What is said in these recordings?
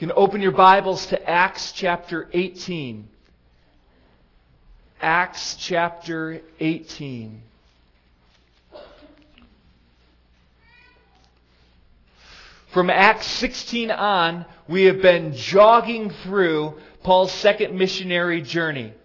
You can open your Bibles to Acts chapter 18. Acts chapter 18. From Acts 16 on, we have been jogging through Paul's second missionary journey.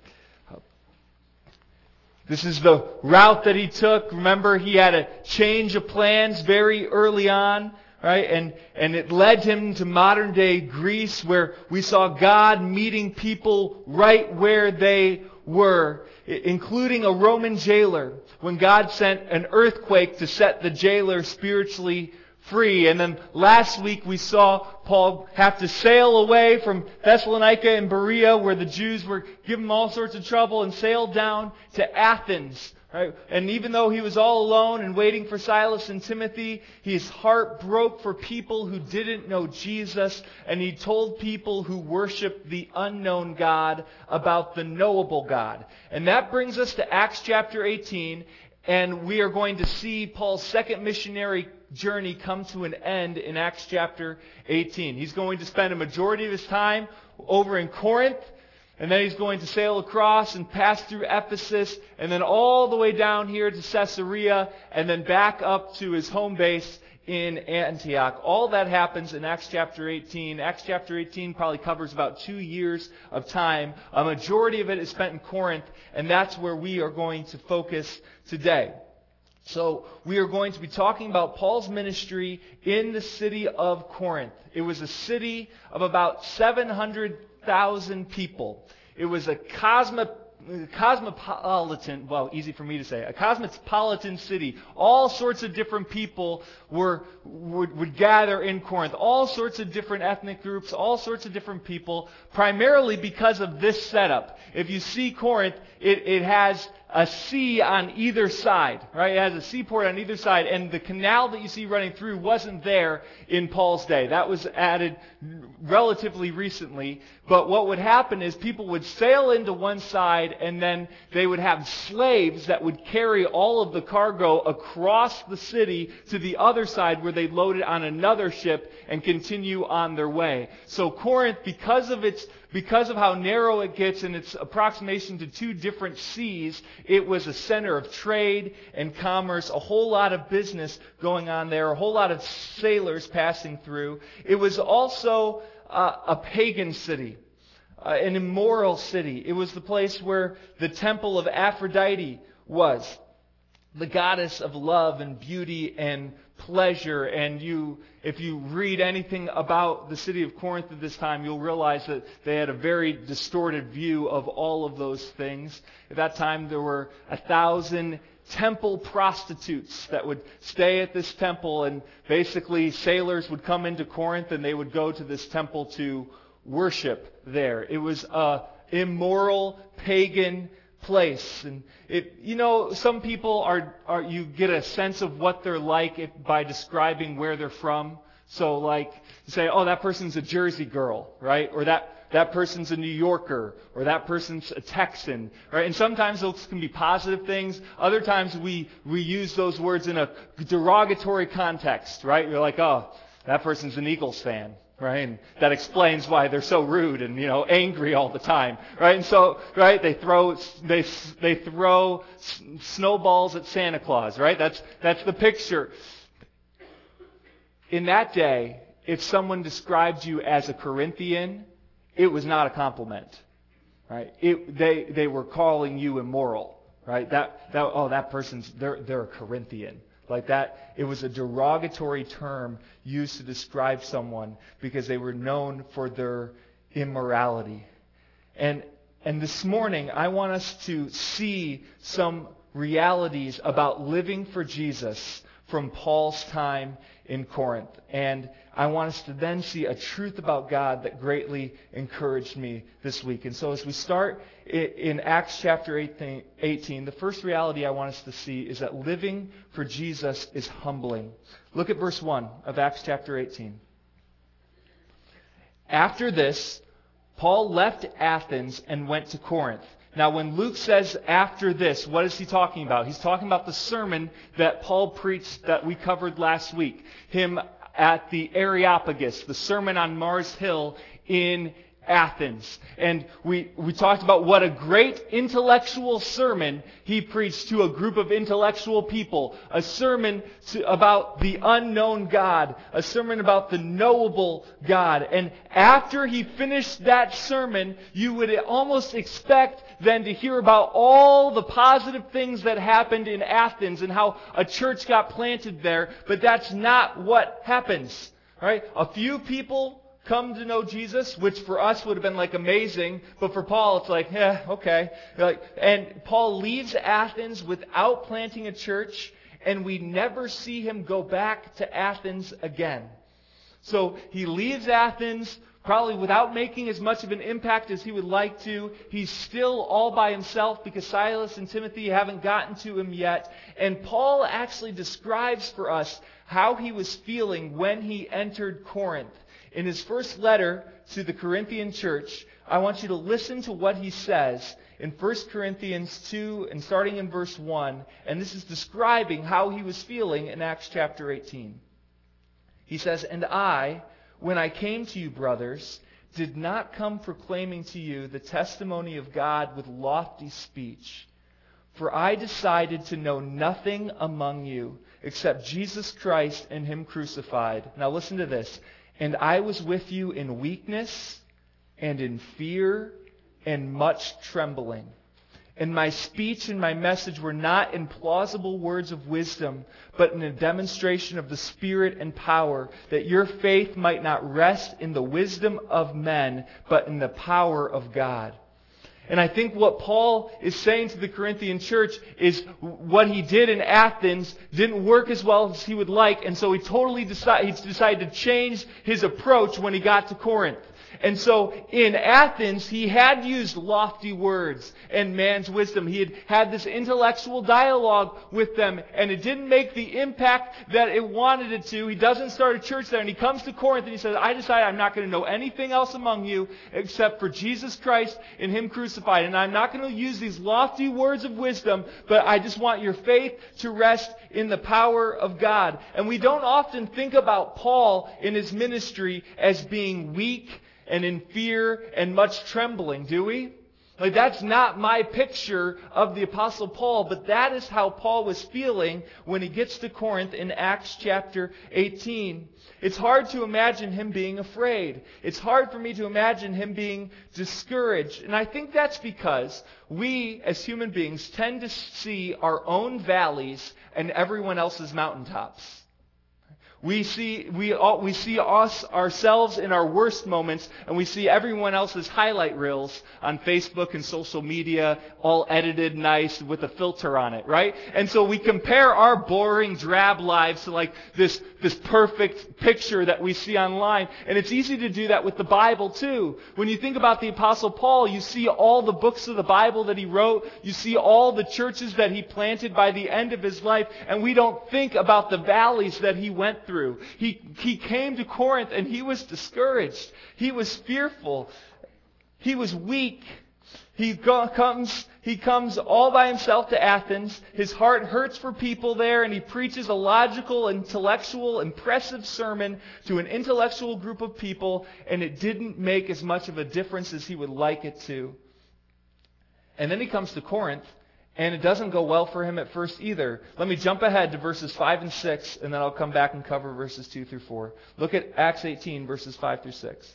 This is the route that he took. Remember, he had a change of plans very early on, right? And it led him to modern day Greece, where we saw God meeting people right where they were, including a Roman jailer, when God sent an earthquake to set the jailer spiritually free. And then last week we saw Paul have to sail away from Thessalonica and Berea, where the Jews were giving him all sorts of trouble, and sailed down to Athens. Right? And even though he was all alone and waiting for Silas and Timothy, his heart broke for people who didn't know Jesus, and he told people who worshiped the unknown God about the knowable God. And that brings us to Acts chapter 18, and we are going to see Paul's second missionary journey come to an end in Acts chapter 18. He's going to spend a majority of his time over in Corinth, and then he's going to sail across and pass through Ephesus, and then all the way down here to Caesarea, and then back up to his home base in Antioch. All that happens in Acts chapter 18. Acts chapter 18 probably covers about 2 years of time. A majority of it is spent in Corinth, and that's where we are going to focus today. So we are going to be talking about Paul's ministry in the city of Corinth. It was a city of about 700,000 people. It was a cosmopolitan, well, easy for me to say, a cosmopolitan city. All sorts of different people would gather in Corinth. All sorts of different ethnic groups, all sorts of different people, primarily because of this setup. If you see Corinth, it has a sea on either side, right? It has a seaport on either side, and the canal that you see running through wasn't there in Paul's day. That was added relatively recently. But what would happen is people would sail into one side, and then they would have slaves that would carry all of the cargo across the city to the other side, where they'd load it on another ship and continue on their way. So Corinth, because of how narrow it gets and its approximation to two different seas, it was a center of trade and commerce, a whole lot of business going on there, a whole lot of sailors passing through. It was also a pagan city, an immoral city. It was the place where the temple of Aphrodite was, the goddess of love and beauty and pleasure. And if you read anything about the city of Corinth at this time, you'll realize that they had a very distorted view of all of those things. At that time, there were 1,000 temple prostitutes that would stay at this temple, and basically sailors would come into Corinth and they would go to this temple to worship there. It was a immoral, pagan place. And some people are you get a sense of what they're like by describing where they're from. So like you say, oh, that person's a Jersey girl, right? Or that person's a New Yorker, or that person's a Texan, right? And sometimes those can be positive things. Other times we use those words in a derogatory context, right? You're like, oh, that person's an Eagles fan. Right? And that explains why they're so rude and, angry all the time. Right? And so, right, they throw snowballs at Santa Claus, right? That's the picture. In that day, if someone described you as a Corinthian, it was not a compliment. Right? They were calling you immoral. Right? That person's they're a Corinthian. Like that, it was a derogatory term used to describe someone because they were known for their immorality. And this morning, I want us to see some realities about living for Jesus from Paul's time in Corinth. And I want us to then see a truth about God that greatly encouraged me this week. And so as we start in Acts chapter 18, the first reality I want us to see is that living for Jesus is humbling. Look at verse 1 of Acts chapter 18. After this, Paul left Athens and went to Corinth. Now, when Luke says after this, what is he talking about? He's talking about the sermon that Paul preached that we covered last week. Him at the Areopagus, the Sermon on Mars Hill in Athens. And we talked about what a great intellectual sermon he preached to a group of intellectual people. A sermon about the unknown God. A sermon about the knowable God. And after he finished that sermon, you would almost expect then to hear about all the positive things that happened in Athens and how a church got planted there. But that's not what happens. Right? A few people come to know Jesus, which for us would have been like amazing, but for Paul it's like, yeah, okay. And Paul leaves Athens without planting a church, and we never see him go back to Athens again. So he leaves Athens, probably without making as much of an impact as he would like to. He's still all by himself because Silas and Timothy haven't gotten to him yet. And Paul actually describes for us how he was feeling when he entered Corinth. In his first letter to the Corinthian church, I want you to listen to what he says in 1 Corinthians 2 and starting in verse 1. And this is describing how he was feeling in Acts chapter 18. He says, "And I, when I came to you, brothers, did not come proclaiming to you the testimony of God with lofty speech. For I decided to know nothing among you except Jesus Christ and Him crucified." Now listen to this. "And I was with you in weakness and in fear and much trembling. And my speech and my message were not in plausible words of wisdom, but in a demonstration of the Spirit and power, that your faith might not rest in the wisdom of men, but in the power of God." And I think what Paul is saying to the Corinthian church is what he did in Athens didn't work as well as he would like, and so he decided to change his approach when he got to Corinth. And so in Athens, he had used lofty words and man's wisdom. He had had this intellectual dialogue with them, and it didn't make the impact that it wanted it to. He doesn't start a church there, and he comes to Corinth and he says, "I decided I'm not going to know anything else among you except for Jesus Christ and Him crucified. And I'm not going to use these lofty words of wisdom, but I just want your faith to rest in the power of God." And we don't often think about Paul in his ministry as being weak and in fear and much trembling, do we? Like, that's not my picture of the Apostle Paul, but that is how Paul was feeling when he gets to Corinth in Acts chapter 18. It's hard to imagine him being afraid. It's hard for me to imagine him being discouraged. And I think that's because we, as human beings, tend to see our own valleys and everyone else's mountaintops. We see ourselves in our worst moments, and we see everyone else's highlight reels on Facebook and social media, all edited nice with a filter on it, right? And so we compare our boring, drab lives to like this perfect picture that we see online. And it's easy to do that with the Bible too. When you think about the Apostle Paul, you see all the books of the Bible that he wrote, you see all the churches that he planted by the end of his life, and we don't think about the valleys that he went through. He came to Corinth and he was discouraged. He was fearful. He was weak. He comes all by himself to Athens. His heart hurts for people there, and he preaches a logical, intellectual, impressive sermon to an intellectual group of people, and it didn't make as much of a difference as he would like it to. And then he comes to Corinth, and it doesn't go well for him at first either. Let me jump ahead to verses 5 and 6, and then I'll come back and cover verses 2 through 4. Look at Acts 18, verses 5 through 6.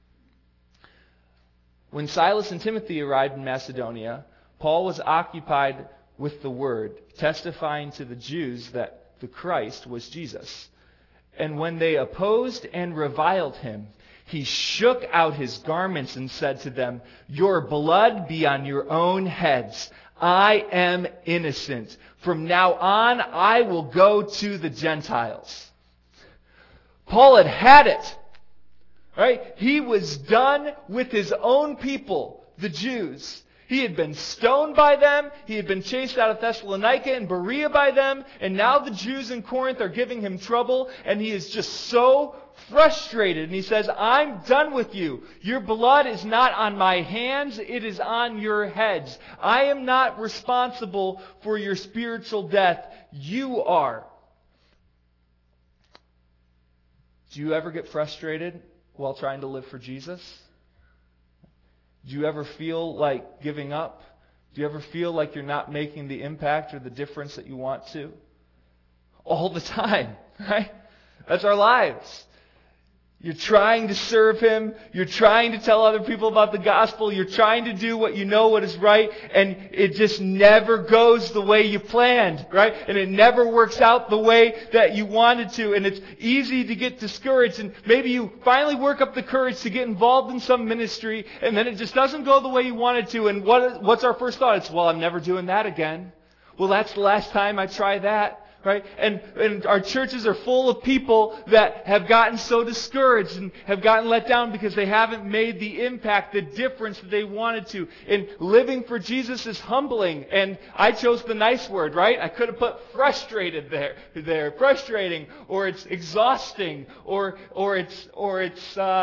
When Silas and Timothy arrived in Macedonia, Paul was occupied with the word, testifying to the Jews that the Christ was Jesus. And when they opposed and reviled him, he shook out his garments and said to them, "Your blood be on your own heads. I am innocent. From now on, I will go to the Gentiles." Paul had had it. Right? He was done with his own people, the Jews. He had been stoned by them. He had been chased out of Thessalonica and Berea by them. And now the Jews in Corinth are giving him trouble. And he is just so frustrated. And he says, "I'm done with you. Your blood is not on my hands. It is on your heads. I am not responsible for your spiritual death. You are." Do you ever get frustrated while trying to live for Jesus? Do you ever feel like giving up? Do you ever feel like you're not making the impact or the difference that you want to? All the time, right? That's our lives. You're trying to serve Him. You're trying to tell other people about the gospel. You're trying to do what you know what is right. And it just never goes the way you planned, right? And it never works out the way that you wanted to. And it's easy to get discouraged. And maybe you finally work up the courage to get involved in some ministry. And then it just doesn't go the way you wanted to. And what's our first thought? It's, well, I'm never doing that again. Well, that's the last time I try that. Right? And our churches are full of people that have gotten so discouraged and have gotten let down because they haven't made the impact, the difference that they wanted to. And living for Jesus is humbling. And I chose the nice word, right? I could have put frustrated there. Frustrating, or it's exhausting, or it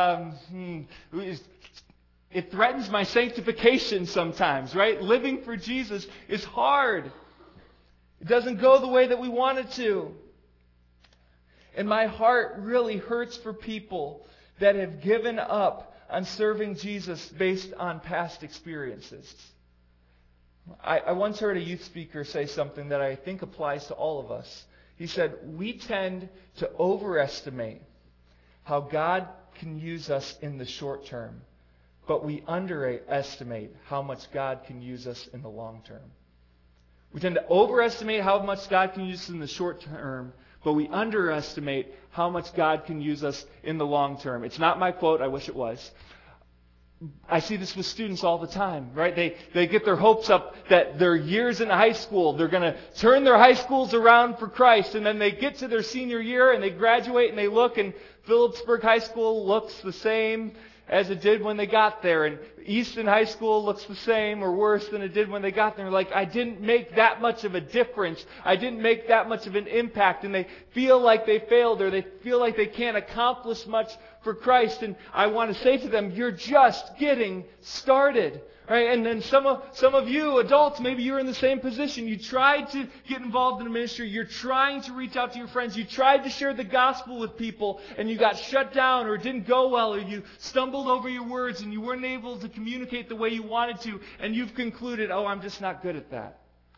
threatens my sanctification sometimes, right? Living for Jesus is hard. It doesn't go the way that we want it to. And my heart really hurts for people that have given up on serving Jesus based on past experiences. I once heard a youth speaker say something that I think applies to all of us. He said, we tend to overestimate how God can use us in the short term, but we underestimate how much God can use us in the long term. We tend to overestimate how much God can use us in the short term, but we underestimate how much God can use us in the long term. It's not my quote. I wish it was. I see this with students all the time, right? They get their hopes up that their years in high school, they're going to turn their high schools around for Christ, and then they get to their senior year and they graduate and they look, and Phillipsburg High School looks the same as it did when they got there, and Easton High School looks the same or worse than it did when they got there. Like, I didn't make that much of a difference. I didn't make that much of an impact, and they feel like they failed, or they feel like they can't accomplish much for Christ. And I want to say to them, you're just getting started. Right? And then some of you adults, maybe you're in the same position. You tried to get involved in a ministry. You're trying to reach out to your friends. You tried to share the gospel with people, and you got shut down, or it didn't go well, or you stumbled over your words and you weren't able to communicate the way you wanted to, and you've concluded, oh, I'm just not good at that.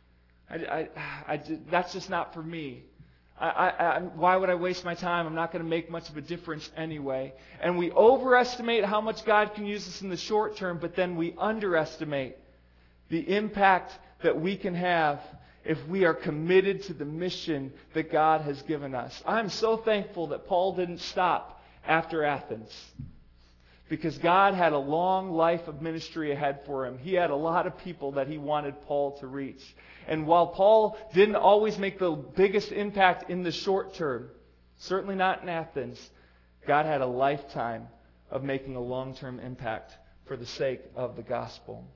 That's just not for me. Why would I waste my time? I'm not going to make much of a difference anyway. And we overestimate how much God can use us in the short term, but then we underestimate the impact that we can have if we are committed to the mission that God has given us. I'm so thankful that Paul didn't stop after Athens, because God had a long life of ministry ahead for him. He had a lot of people that he wanted Paul to reach. And while Paul didn't always make the biggest impact in the short term, certainly not in Athens, God had a lifetime of making a long-term impact for the sake of the gospel.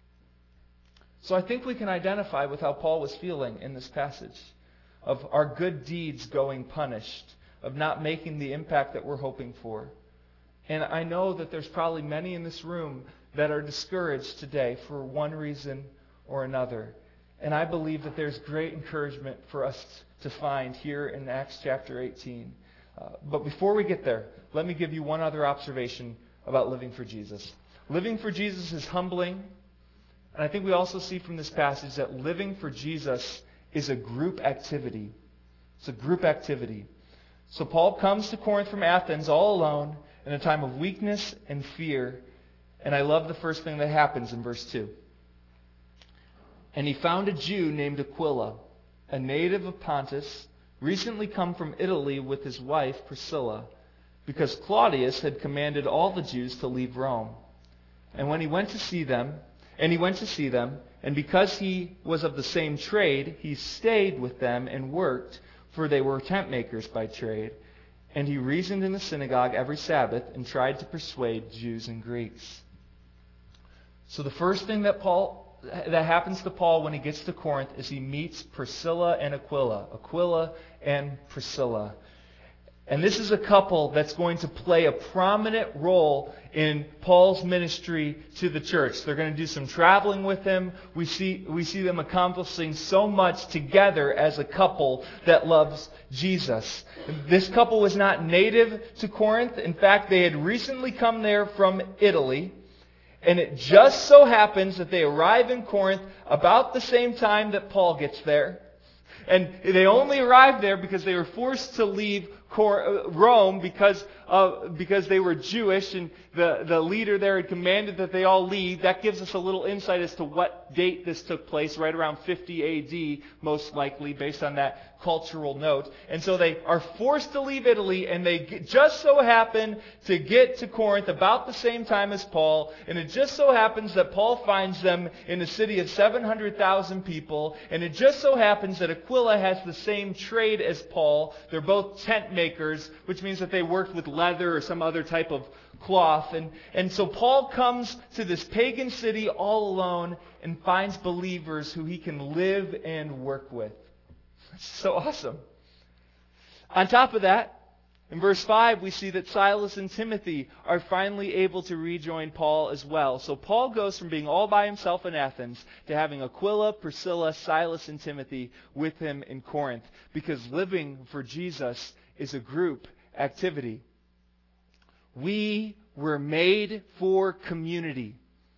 So I think we can identify with how Paul was feeling in this passage, of our good deeds going punished, of not making the impact that we're hoping for. And I know that there's probably many in this room that are discouraged today for one reason or another. And I believe that there's great encouragement for us to find here in Acts chapter 18. But before we get there, let me give you one other observation about living for Jesus. Living for Jesus is humbling. And I think we also see from this passage that living for Jesus is a group activity. It's a group activity. So Paul comes to Corinth from Athens all alone in a time of weakness and fear. And I love the first thing that happens in verse 2. And he found a Jew named Aquila, a native of Pontus, recently come from Italy with his wife Priscilla, because Claudius had commanded all the Jews to leave Rome. And he went to see them, and because he was of the same trade, he stayed with them and worked, for they were tent makers by trade. And he reasoned in the synagogue every Sabbath and tried to persuade Jews and Greeks. So the first thing that happens to Paul when he gets to Corinth is he meets Priscilla and Aquila. Aquila and Priscilla. And this is a couple that's going to play a prominent role in Paul's ministry to the church. They're going to do some traveling with him. We see them accomplishing so much together as a couple that loves Jesus. This couple was not native to Corinth. In fact, they had recently come there from Italy. And it just so happens that they arrive in Corinth about the same time that Paul gets there. And they only arrived there because they were forced to leave Rome because they were Jewish, and the leader there had commanded that they all leave. That gives us a little insight as to what date this took place, right around 50 A.D., most likely, based on that cultural note. And so they are forced to leave Italy, and they just so happen to get to Corinth about the same time as Paul. And it just so happens that Paul finds them in a city of 700,000 people. And it just so happens that Aquila has the same trade as Paul. They're both tent makers, which means that they worked with leather or some other type of cloth. And so Paul comes to this pagan city all alone and finds believers who he can live and work with. It's so awesome. On top of that, in verse 5, we see that Silas and Timothy are finally able to rejoin Paul as well. So Paul goes from being all by himself in Athens to having Aquila, Priscilla, Silas, and Timothy with him in Corinth, because living for Jesus is a group activity. We were made for community.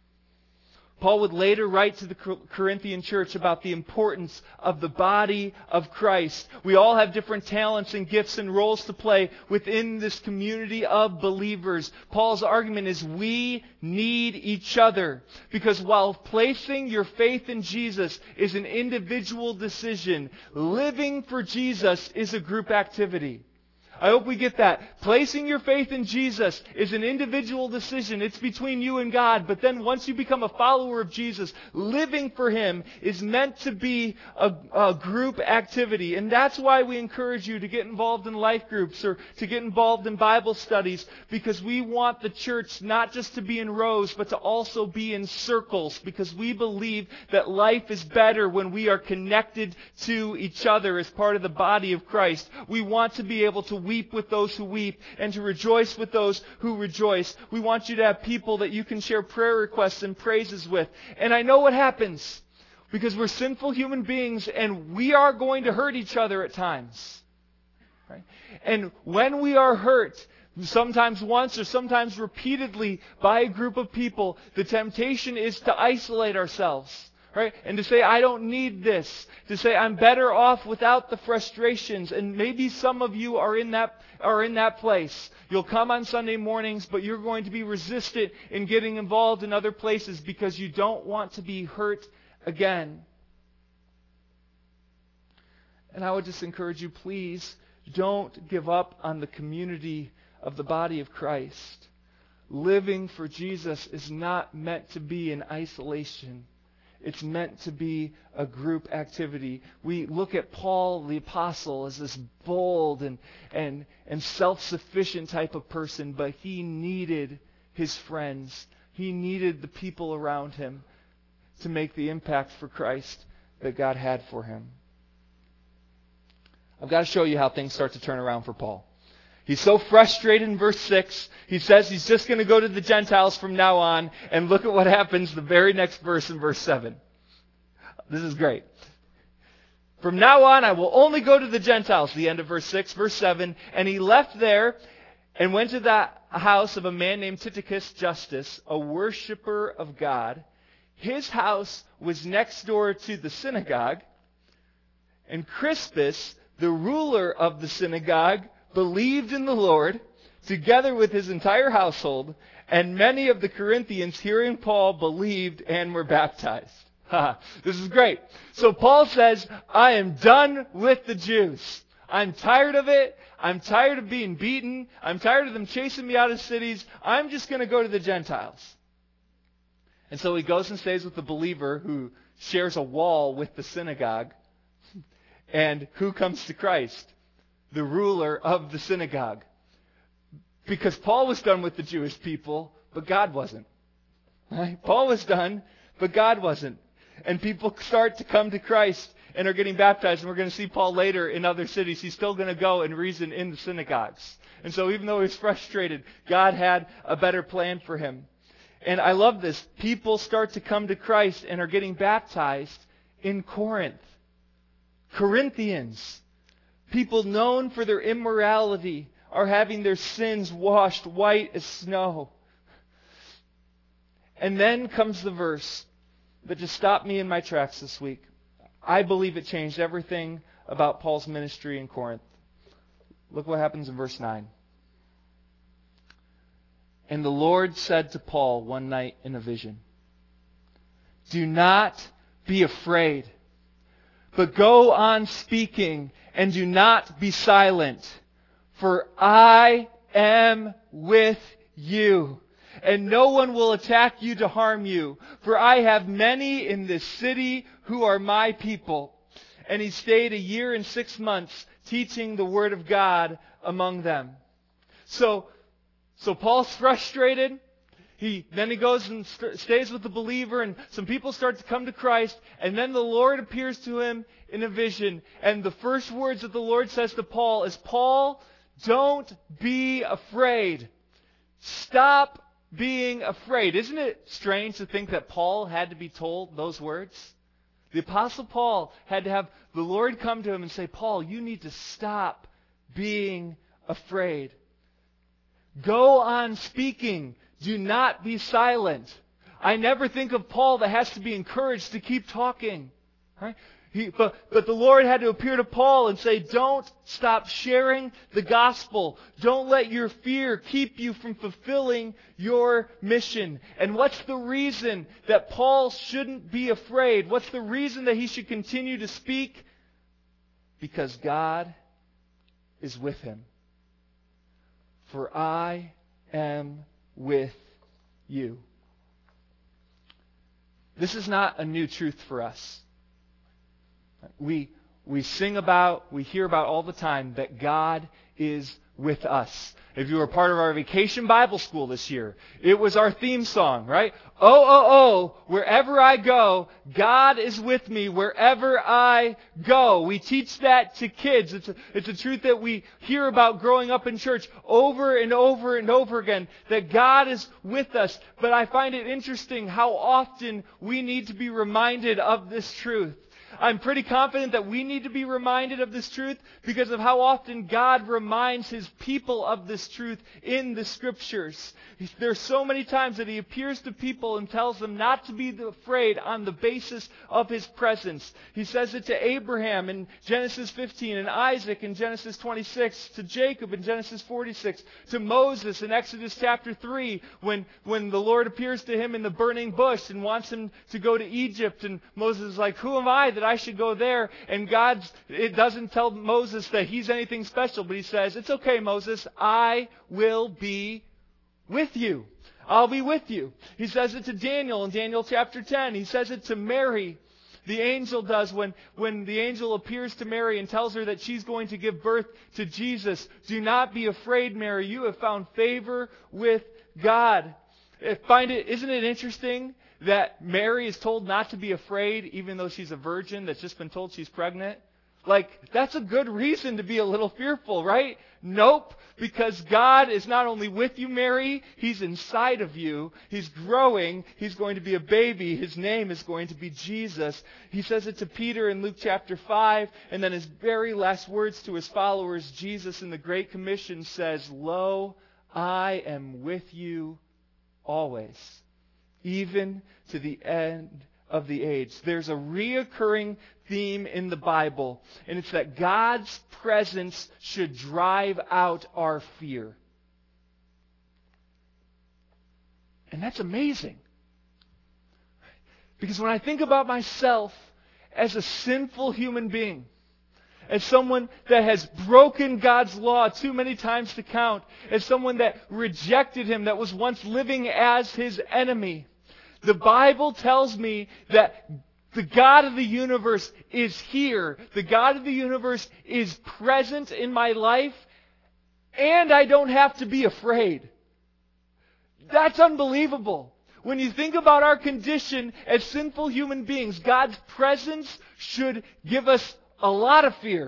Paul would later write to the Corinthian church about the importance of the body of Christ. We all have different talents and gifts and roles to play within this community of believers. Paul's argument is we need each other, because while placing your faith in Jesus is an individual decision, living for Jesus is a group activity. I hope we get that. Placing your faith in Jesus is an individual decision. It's between you and God. But then once you become a follower of Jesus, living for Him is meant to be a group activity. And that's why we encourage you to get involved in life groups or to get involved in Bible studies, because we want the church not just to be in rows, but to also be in circles, because we believe that life is better when we are connected to each other as part of the body of Christ. We want to be able to weep with those who weep and to rejoice with those who rejoice. We want you to have people that you can share prayer requests and praises with. And I know what happens, because we're sinful human beings and we are going to hurt each other at times. Right? And when we are hurt, sometimes once or sometimes repeatedly by a group of people, the temptation is to isolate ourselves. Right? And to say, I don't need this. To say, I'm better off without the frustrations. And maybe some of you are in that place. You'll come on Sunday mornings, but you're going to be resistant in getting involved in other places because you don't want to be hurt again. And I would just encourage you, please don't give up on the community of the body of Christ. Living for Jesus is not meant to be in isolation. It's meant to be a group activity. We look at Paul the Apostle as this bold and self-sufficient type of person, but he needed his friends. He needed the people around him to make the impact for Christ that God had for him. I've got to show you how things start to turn around for Paul. He's so frustrated in verse 6. He says he's just going to go to the Gentiles from now on. And look at what happens the very next verse in verse 7. This is great. From now on, I will only go to the Gentiles. The end of verse 6. Verse 7. And he left there and went to the house of a man named Tychicus Justus, a worshiper of God. His house was next door to the synagogue. And Crispus, the ruler of the synagogue, believed in the Lord, together with his entire household, and many of the Corinthians, hearing Paul, believed and were baptized. This is great. So Paul says, I am done with the Jews. I'm tired of it. I'm tired of being beaten. I'm tired of them chasing me out of cities. I'm just going to go to the Gentiles. And so he goes and stays with the believer who shares a wall with the synagogue. And who comes to Christ? The ruler of the synagogue. Because Paul was done with the Jewish people, but God wasn't. Right? Paul was done, but God wasn't. And people start to come to Christ and are getting baptized. And we're going to see Paul later in other cities. He's still going to go and reason in the synagogues. And so even though he was frustrated, God had a better plan for him. And I love this. People start to come to Christ and are getting baptized in Corinth. Corinthians. People known for their immorality are having their sins washed white as snow. And then comes the verse that just stopped me in my tracks this week. I believe it changed everything about Paul's ministry in Corinth. Look what happens in verse 9. And the Lord said to Paul one night in a vision, "Do not be afraid, but go on speaking and do not be silent, for I am with you. And no one will attack you to harm you, for I have many in this city who are my people." And he stayed 1 year and 6 months teaching the word of God among them. So Paul's frustrated. Then he goes and stays with the believer, and some people start to come to Christ, and then the Lord appears to him in a vision. And the first words that the Lord says to Paul is, "Paul, don't be afraid. Stop being afraid." Isn't it strange to think that Paul had to be told those words? The Apostle Paul had to have the Lord come to him and say, "Paul, you need to stop being afraid. Go on speaking. Do not be silent." I never think of Paul that has to be encouraged to keep talking. Right? But the Lord had to appear to Paul and say, "Don't stop sharing the gospel. Don't let your fear keep you from fulfilling your mission." And what's the reason that Paul shouldn't be afraid? What's the reason that he should continue to speak? Because God is with him. "For I am with you." This is not a new truth for us. We sing about, we hear about all the time that God is with us. If you were part of our vacation Bible school this year, it was our theme song, right? "Oh, oh, oh, wherever I go, God is with me wherever I go." We teach that to kids. It's a truth that we hear about growing up in church over and over and over again, that God is with us. But I find it interesting how often we need to be reminded of this truth. I'm pretty confident that we need to be reminded of this truth because of how often God reminds His people of this truth in the Scriptures. There's so many times that He appears to people and tells them not to be afraid on the basis of His presence. He says it to Abraham in Genesis 15, and Isaac in Genesis 26, to Jacob in Genesis 46, to Moses in Exodus chapter 3, when the Lord appears to him in the burning bush and wants him to go to Egypt, and Moses is like, "Who am I that I should go there?" And it doesn't tell Moses that he's anything special, but He says, "It's okay, Moses, I will be with you. I'll be with you." He says it to Daniel in Daniel chapter 10. He says it to Mary. The angel does when the angel appears to Mary and tells her that she's going to give birth to Jesus. "Do not be afraid, Mary. You have found favor with God." Isn't it interesting that Mary is told not to be afraid even though she's a virgin that's just been told she's pregnant? That's a good reason to be a little fearful, right? Nope. Because God is not only with you, Mary, He's inside of you. He's growing. He's going to be a baby. His name is going to be Jesus. He says it to Peter in Luke chapter 5. And then His very last words to His followers, Jesus in the Great Commission says, "Lo, I am with you always, even to the end of the age." There's a reoccurring theme in the Bible, and it's that God's presence should drive out our fear. And that's amazing. Because when I think about myself as a sinful human being, as someone that has broken God's law too many times to count, as someone that rejected Him, that was once living as His enemy, the Bible tells me that the God of the universe is here. The God of the universe is present in my life, and I don't have to be afraid. That's unbelievable. When you think about our condition as sinful human beings, God's presence should give us a lot of fear,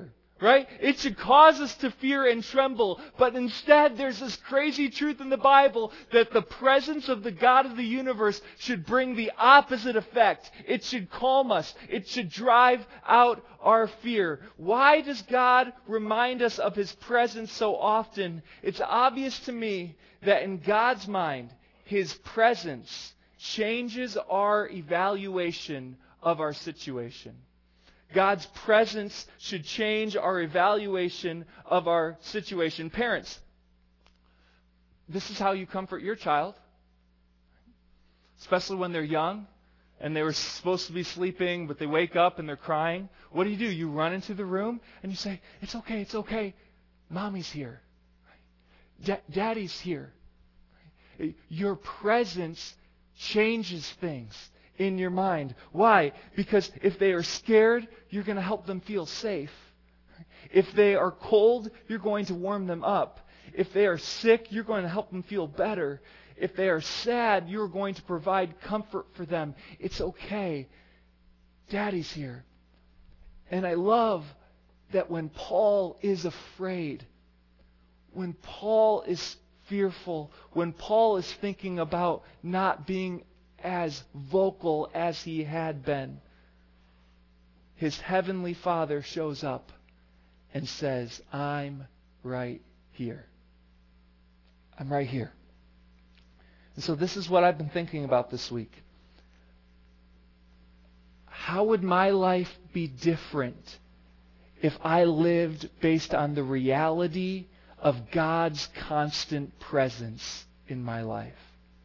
right? It should cause us to fear and tremble. But instead, there's this crazy truth in the Bible that the presence of the God of the universe should bring the opposite effect. It should calm us. It should drive out our fear. Why does God remind us of His presence so often? It's obvious to me that in God's mind, His presence changes our evaluation of our situation. God's presence should change our evaluation of our situation. Parents, this is how you comfort your child, especially when they're young and they were supposed to be sleeping, but they wake up and they're crying. What do? You run into the room and you say, it's okay. Mommy's here. Daddy's here. Your presence changes things in your mind. Why? Because if they are scared, you're going to help them feel safe. If they are cold, you're going to warm them up. If they are sick, you're going to help them feel better. If they are sad, you're going to provide comfort for them. It's okay. Daddy's here. And I love that when Paul is afraid, when Paul is fearful, when Paul is thinking about not being as vocal as he had been, his heavenly Father shows up and says, I'm right here. I'm right here. And so this is what I've been thinking about this week. How would my life be different if I lived based on the reality of God's constant presence in my life?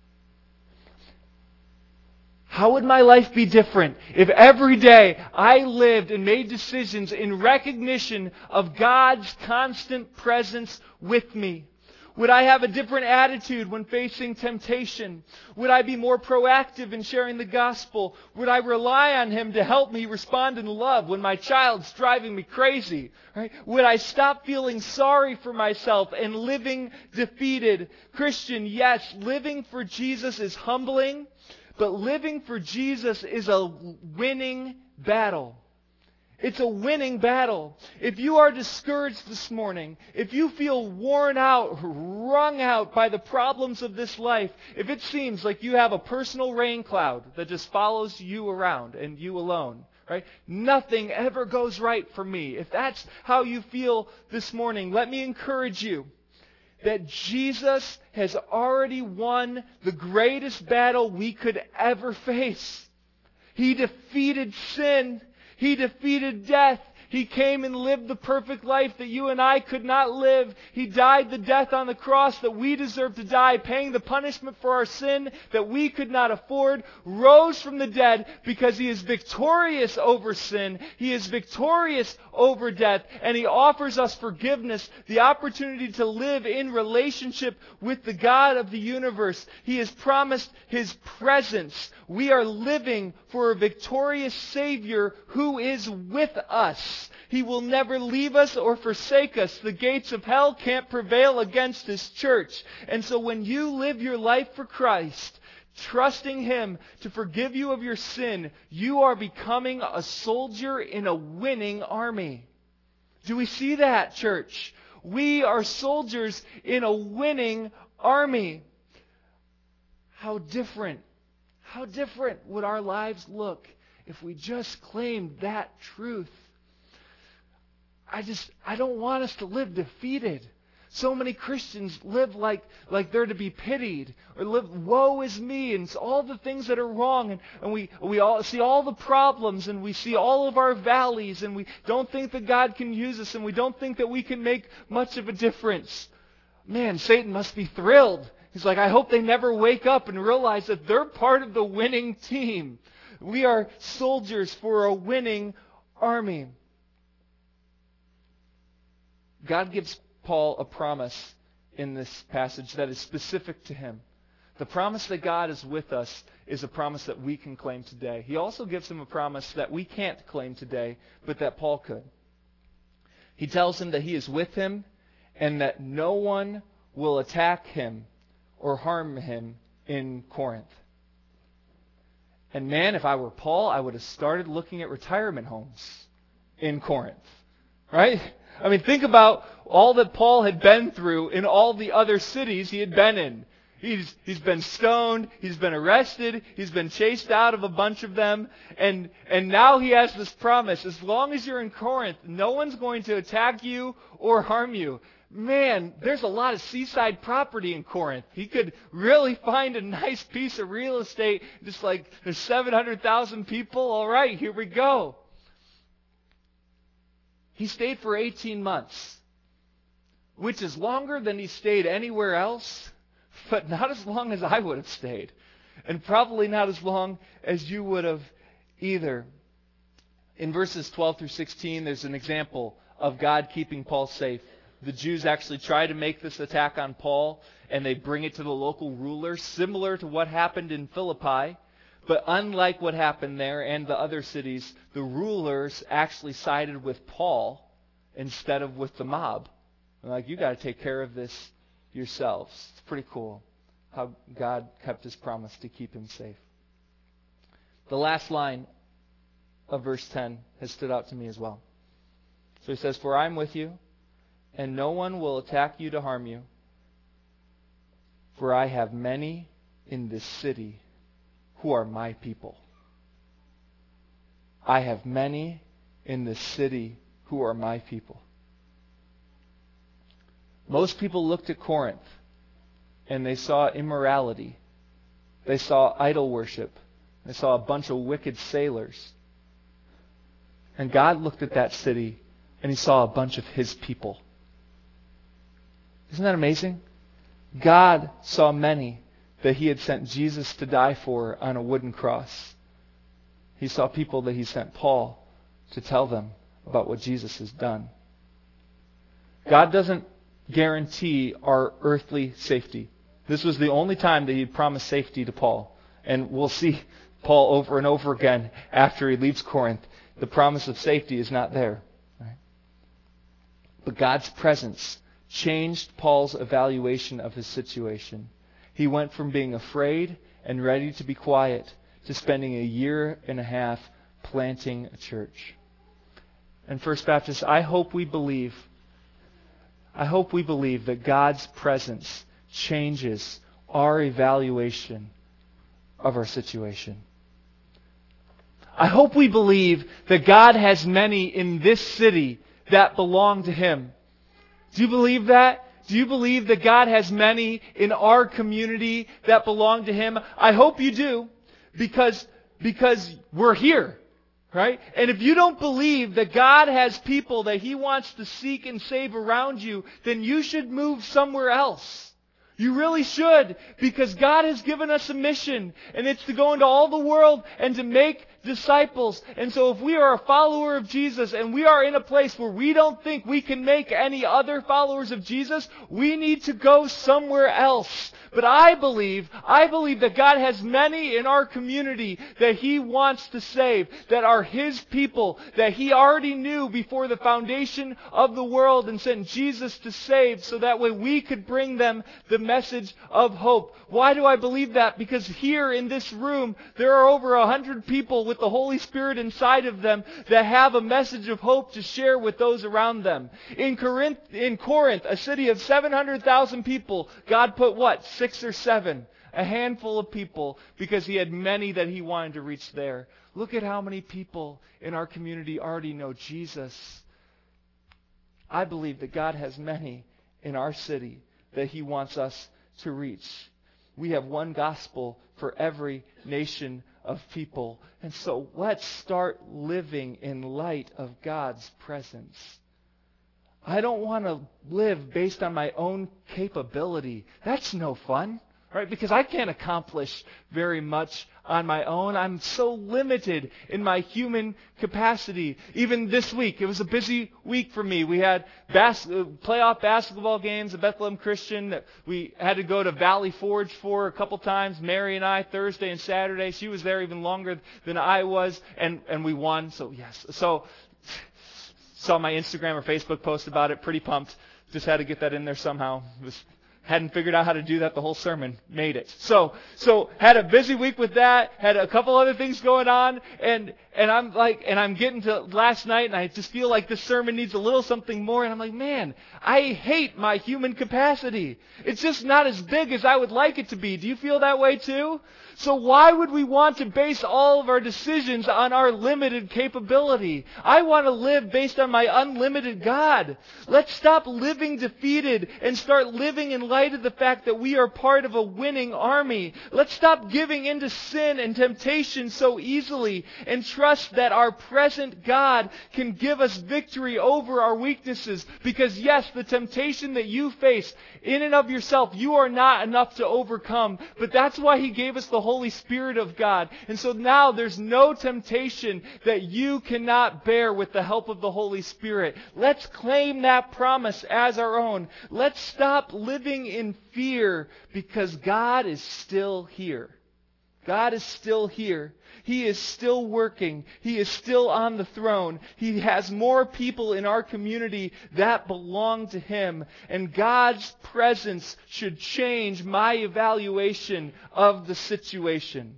How would my life be different if every day I lived and made decisions in recognition of God's constant presence with me? Would I have a different attitude when facing temptation? Would I be more proactive in sharing the gospel? Would I rely on Him to help me respond in love when my child's driving me crazy? Right? Would I stop feeling sorry for myself and living defeated? Christian, yes, living for Jesus is humbling, but living for Jesus is a winning battle. It's a winning battle. If you are discouraged this morning, if you feel worn out, wrung out by the problems of this life, if it seems like you have a personal rain cloud that just follows you around and you alone, right? Nothing ever goes right for me. If that's how you feel this morning, let me encourage you that Jesus has already won the greatest battle we could ever face. He defeated sin. He defeated death. He came and lived the perfect life that you and I could not live. He died the death on the cross that we deserve to die, paying the punishment for our sin that we could not afford, rose from the dead because He is victorious over sin. He is victorious over death, and He offers us forgiveness, the opportunity to live in relationship with the God of the universe. He has promised His presence. We are living for a victorious Savior who is with us. He will never leave us or forsake us. The gates of hell can't prevail against His church. And so when you live your life for Christ, trusting Him to forgive you of your sin, you are becoming a soldier in a winning army. Do we see that, church? We are soldiers in a winning army. How different would our lives look if we just claimed that truth? I don't want us to live defeated. So many Christians live like they're to be pitied, or live, woe is me, and it's all the things that are wrong, and we all see all the problems, and we see all of our valleys, and we don't think that God can use us, and we don't think that we can make much of a difference. Man, Satan must be thrilled. He's like, I hope they never wake up and realize that they're part of the winning team. We are soldiers for a winning army. God gives Paul a promise in this passage that is specific to him. The promise that God is with us is a promise that we can claim today. He also gives him a promise that we can't claim today, but that Paul could. He tells him that he is with him and that no one will attack him or harm him in Corinth. And man, if I were Paul, I would have started looking at retirement homes in Corinth. Right? I mean, think about all that Paul had been through in all the other cities he had been in. He's been stoned, he's been arrested, he's been chased out of a bunch of them, and now he has this promise, as long as you're in Corinth, no one's going to attack you or harm you. Man, there's a lot of seaside property in Corinth. He could really find a nice piece of real estate, just like there's 700,000 people. All right, here we go. He stayed for 18 months, which is longer than he stayed anywhere else, but not as long as I would have stayed, and probably not as long as you would have either. In verses 12 through 16, there's an example of God keeping Paul safe. The Jews actually try to make this attack on Paul, and they bring it to the local rulers, similar to what happened in Philippi. But unlike what happened there and the other cities, the rulers actually sided with Paul instead of with the mob. They're like, you got to take care of this yourselves. It's pretty cool how God kept his promise to keep him safe. The last line of verse 10 has stood out to me as well. So he says, "For I am with you, and no one will attack you to harm you. For I have many in this city who are my people." I have many in this city who are my people. Most people looked at Corinth and they saw immorality. They saw idol worship. They saw a bunch of wicked sailors. And God looked at that city and he saw a bunch of his people. Isn't that amazing? God saw many that he had sent Jesus to die for on a wooden cross. He saw people that he sent Paul to tell them about what Jesus has done. God doesn't guarantee our earthly safety. This was the only time that he promised safety to Paul. And we'll see Paul over and over again after he leaves Corinth. The promise of safety is not there. Right? But God's presence changed Paul's evaluation of his situation. He went from being afraid and ready to be quiet to spending a year and a half planting a church. And First Baptist, I hope we believe that God's presence changes our evaluation of our situation. I hope we believe that God has many in this city that belong to him. Do you believe that? Do you believe that God has many in our community that belong to him? I hope you do, because we're here, right? And if you don't believe that God has people that he wants to seek and save around you, then you should move somewhere else. You really should, because God has given us a mission, and it's to go into all the world and to make disciples. And so if we are a follower of Jesus and we are in a place where we don't think we can make any other followers of Jesus, we need to go somewhere else. But I believe that God has many in our community that he wants to save, that are his people, that he already knew before the foundation of the world and sent Jesus to save, so that way we could bring them the message of hope. Why do I believe that? Because here in this room, there are over 100 people with the Holy Spirit inside of them that have a message of hope to share with those around them. In Corinth, a city of 700,000 people, God put what? 6 or 7. A handful of people, because he had many that he wanted to reach there. Look at how many people in our community already know Jesus. I believe that God has many in our city that he wants us to reach. We have one gospel for every nation of people. And so let's start living in light of God's presence. I don't want to live based on my own capability. That's no fun, right? Because I can't accomplish very much on my own. I'm so limited in my human capacity. Even this week, it was a busy week for me. We had playoff basketball games at Bethlehem Christian that we had to go to Valley Forge for a couple times. Mary and I, Thursday and Saturday. She was there even longer than I was, and we won. So yes. So saw my Instagram or Facebook post about it. Pretty pumped. Just had to get that in there somehow. It was Hadn't figured out how to do that the whole sermon. Made it. So had a busy week with that. Had a couple other things going on, and I'm getting to last night, and I just feel like this sermon needs a little something more. And I'm like, man, I hate my human capacity. It's just not as big as I would like it to be. Do you feel that way too? So why would we want to base all of our decisions on our limited capability? I want to live based on my unlimited God. Let's stop living defeated and start living in light of the fact that we are part of a winning army. Let's stop giving into sin and temptation so easily and trust that our present God can give us victory over our weaknesses. Because yes, the temptation that you face in and of yourself, you are not enough to overcome. But that's why He gave us the Holy Spirit of God. And so now there's no temptation that you cannot bear with the help of the Holy Spirit. Let's claim that promise as our own. Let's stop living in fear because God is still here. God is still here. He is still working. He is still on the throne. He has more people in our community that belong to Him. And God's presence should change my evaluation of the situation.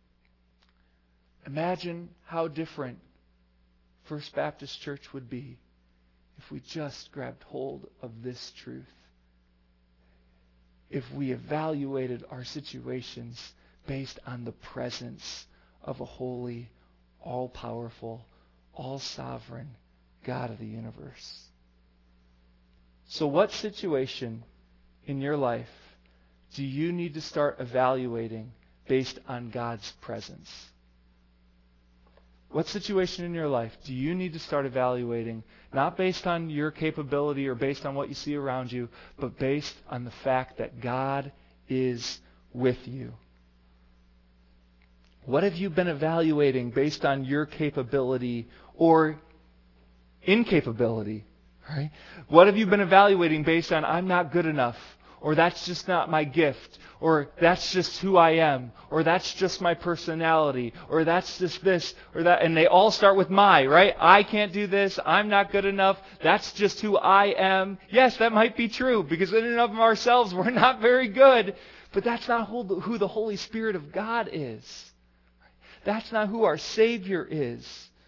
Imagine how different First Baptist Church would be if we just grabbed hold of this truth. If we evaluated our situations based on the presence of a holy, all-powerful, all-sovereign God of the universe. So what situation in your life do you need to start evaluating based on God's presence? What situation in your life do you need to start evaluating, not based on your capability or based on what you see around you, but based on the fact that God is with you? What have you been evaluating based on your capability or incapability? Right? What have you been evaluating based on I'm not good enough, or that's just not my gift, or that's just who I am, or that's just my personality, or that's just this or that, and they all start with my, right? I can't do this, I'm not good enough, that's just who I am. Yes, that might be true, because in and of ourselves we're not very good, but that's not who the Holy Spirit of God is. That's not who our Savior is.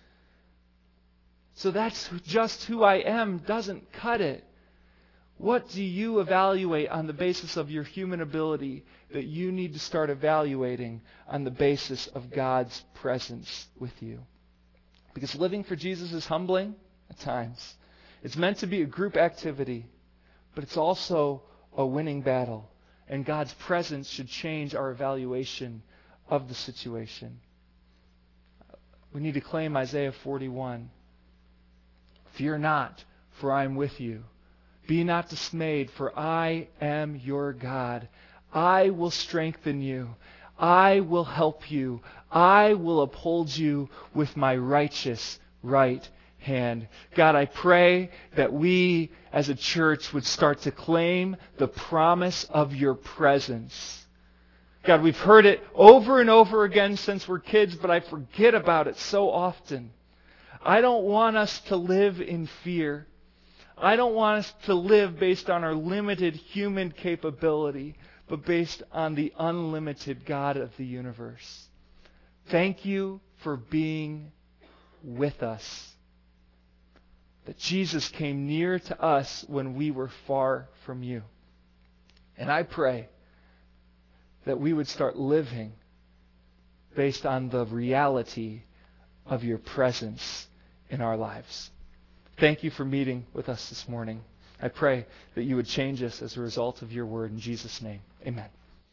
So that's just who I am doesn't cut it. What do you evaluate on the basis of your human ability that you need to start evaluating on the basis of God's presence with you? Because living for Jesus is humbling at times. It's meant to be a group activity, but it's also a winning battle. And God's presence should change our evaluation of the situation. We need to claim Isaiah 41. Fear not, for I am with you. Be not dismayed, for I am your God. I will strengthen you. I will help you. I will uphold you with my righteous right hand. God, I pray that we as a church would start to claim the promise of your presence. God, we've heard it over and over again since we're kids, but I forget about it so often. I don't want us to live in fear. I don't want us to live based on our limited human capability, but based on the unlimited God of the universe. Thank you for being with us. That Jesus came near to us when we were far from you. And I pray that we would start living based on the reality of your presence in our lives. Thank you for meeting with us this morning. I pray that you would change us as a result of your word. In Jesus' name, amen.